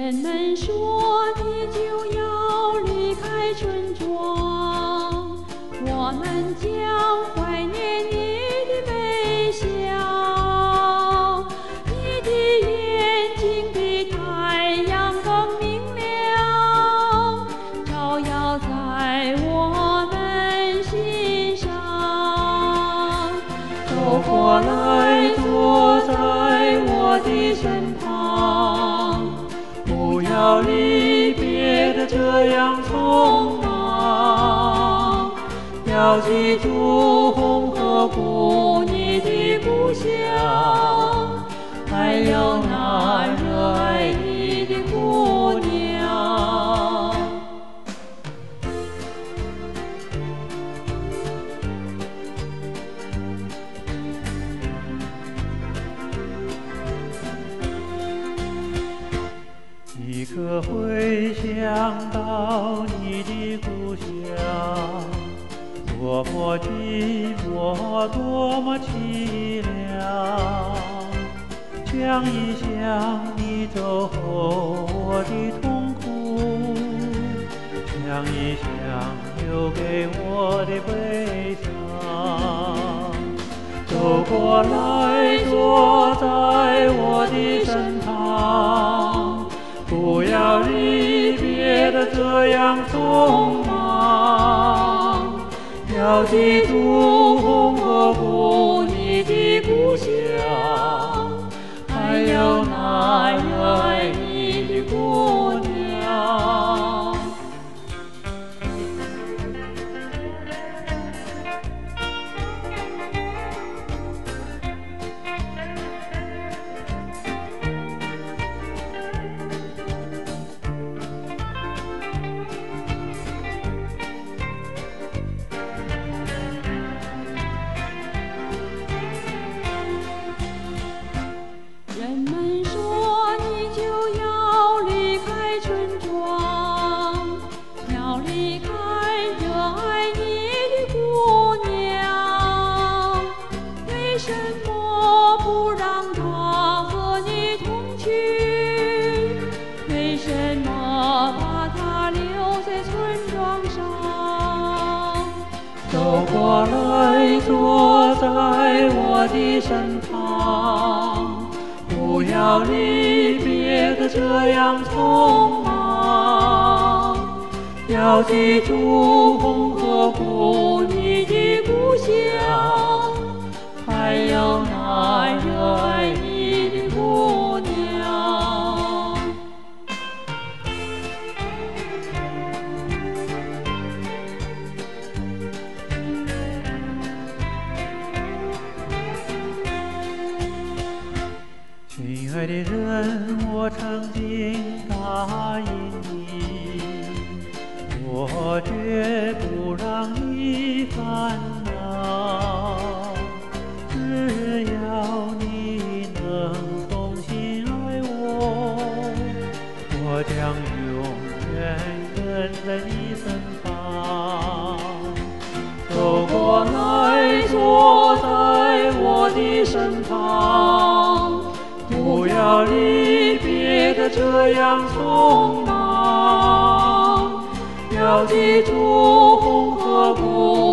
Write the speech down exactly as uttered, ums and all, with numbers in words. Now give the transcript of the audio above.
人们说你就要离开村庄，我们将怀念你的微笑，你的眼睛比太阳更明亮，照耀在我们心上。走过来，坐在我的身旁，不要离别的这样匆忙，要记住红河谷你的故乡，还有那热爱你的姑娘。即刻回想到你的故乡，多么寂寞，多么凄凉。想一想你走后我的痛苦，想一想留给我的悲伤。走过来，坐在我的身旁，不要离别的这样匆忙，要记住红河谷你的故乡，还有那热爱你的姑娘。人们说你就要离开村庄，要离开热爱你的姑娘，为什么不让她和你同去？为什么把她留在村庄上？走过来，坐在我的身旁，不要离别的这样匆忙，要记住红河谷你的故乡，还有那热爱你的姑娘。亲爱的人，我曾经答应你，我绝不让你烦恼，只要你能重新爱我，我将永远跟在你身旁。走过来，坐在我的身旁，不要离别的这样匆忙，要记住红河谷